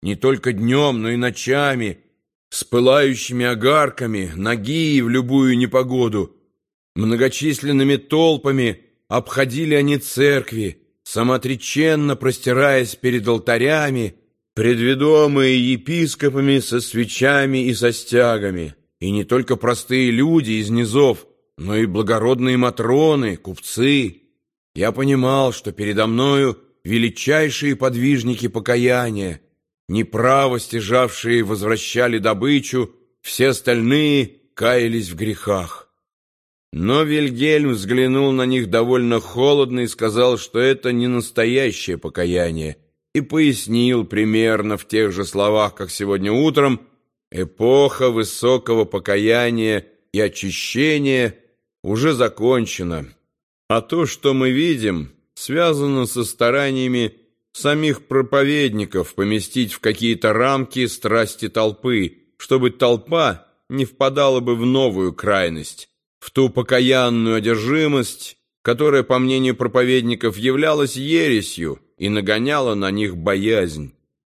не только днем, но и ночами, с пылающими огарками, нагие в любую непогоду. Многочисленными толпами обходили они церкви, самоотреченно простираясь перед алтарями, предведомые епископами со свечами и со стягами. И не только простые люди из низов, но и благородные матроны, купцы. Я понимал, что передо мною величайшие подвижники покаяния, неправо стяжавшие возвращали добычу, все остальные каялись в грехах. Но Вильгельм взглянул на них довольно холодно и сказал, что это не настоящее покаяние, и пояснил примерно в тех же словах, как сегодня утром: эпоха высокого покаяния и очищения уже закончена, а то, что мы видим, связано со стараниями самих проповедников поместить в какие-то рамки страсти толпы, чтобы толпа не впадала бы в новую крайность, в ту покаянную одержимость, которая, по мнению проповедников, являлась ересью и нагоняла на них боязнь.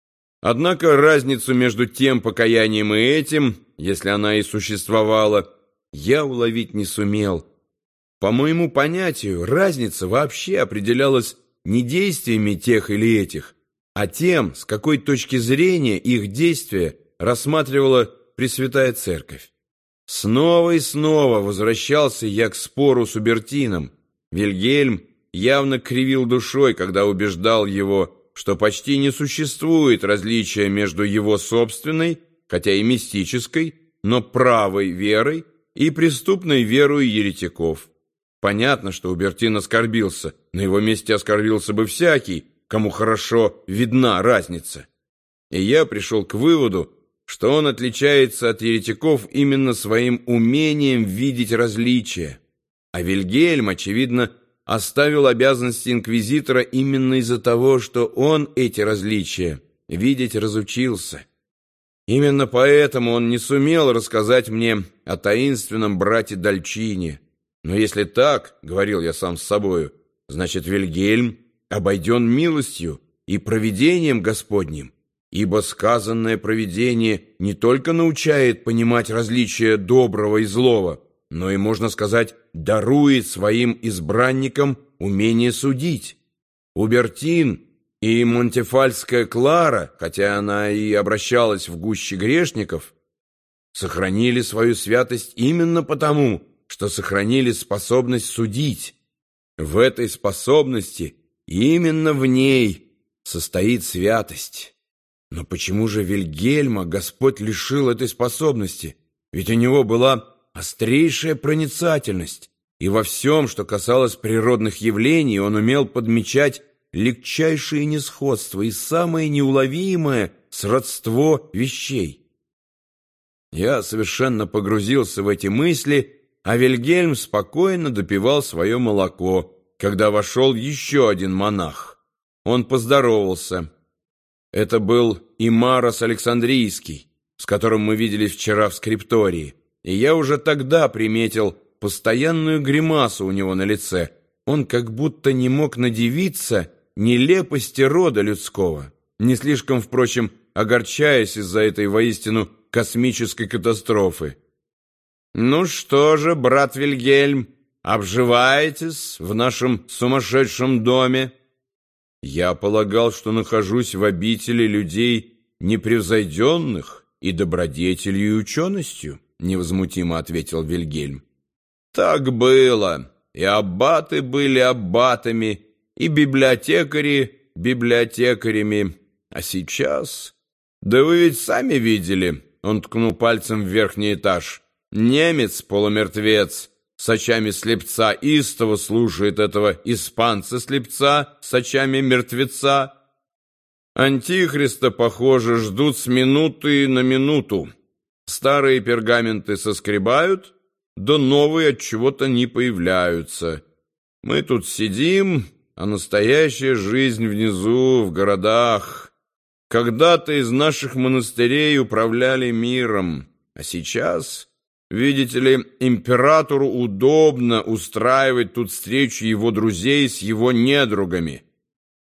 Однако разницу между тем покаянием и этим, если она и существовала, я уловить не сумел. По моему понятию, разница вообще определялась не действиями тех или этих, а тем, с какой точки зрения их действия рассматривала Пресвятая Церковь. Снова и снова возвращался я к спору с Убертином. Вильгельм явно кривил душой, когда убеждал его, что почти не существует различия между его собственной, хотя и мистической, но правой верой и преступной верой еретиков. Понятно, что Убертин оскорбился, на его месте оскорбился бы всякий, кому хорошо видна разница. И я пришел к выводу, что он отличается от еретиков именно своим умением видеть различия, а Вильгельм, очевидно, оставил обязанности инквизитора именно из-за того, что он эти различия видеть разучился. Именно поэтому он не сумел рассказать мне о таинственном брате Дальчине. Но если так, — говорил я сам с собою, — значит, Вильгельм обойден милостью и провидением Господним, ибо сказанное провидение не только научает понимать различия доброго и злого, но и, можно сказать, дарует своим избранникам умение судить. Убертин и Монтефальская Клара, хотя она и обращалась в гуще грешников, сохранили свою святость именно потому, что сохранили способность судить. В этой способности, именно в ней, состоит святость. Но почему же Вильгельма Господь лишил этой способности? Ведь у него была острейшая проницательность, и во всем, что касалось природных явлений, он умел подмечать легчайшие несходства и самое неуловимое сродство вещей. Я совершенно погрузился в эти мысли, а Вильгельм спокойно допивал свое молоко, когда вошел еще один монах. Он поздоровался. Это был Имарос Александрийский, с которым мы виделись вчера в скриптории, и я уже тогда приметил постоянную гримасу у него на лице. Он как будто не мог надивиться нелепости рода людского, не слишком, впрочем, огорчаясь из-за этой воистину космической катастрофы. «Ну что же, брат Вильгельм, обживаетесь в нашем сумасшедшем доме?» «Я полагал, что нахожусь в обители людей непревзойденных и добродетелью и ученостью», — невозмутимо ответил Вильгельм. «Так было, и аббаты были аббатами, и библиотекари библиотекарями. А сейчас... Да вы ведь сами видели», — он ткнул пальцем в верхний этаж, «немец-полумертвец с очами слепца истово слушает этого испанца-слепца с очами мертвеца. Антихриста, похоже, ждут с минуты на минуту. Старые пергаменты соскребают, да новые от чего-то не появляются. Мы тут сидим, а настоящая жизнь внизу, в городах. Когда-то из наших монастырей управляли миром, а сейчас, видите ли, императору удобно устраивать тут встречу его друзей с его недругами.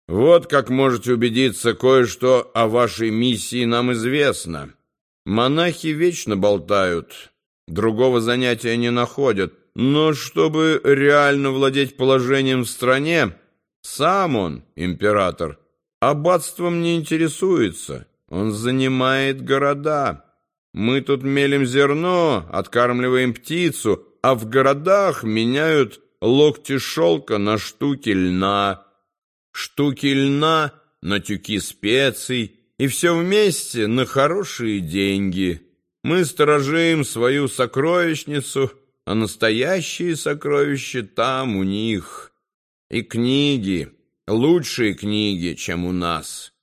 Вот как можете убедиться, кое-что о вашей миссии нам известно. Монахи вечно болтают, другого занятия не находят, но чтобы реально владеть положением в стране, сам он, император, аббатством не интересуется, он занимает города. Мы тут мелем зерно, откармливаем птицу, а в городах меняют локти шелка на штуки льна, штуки льна на тюки специй, и все вместе на хорошие деньги. Мы сторожим свою сокровищницу, а настоящие сокровища там у них. И книги, лучшие книги, чем у нас.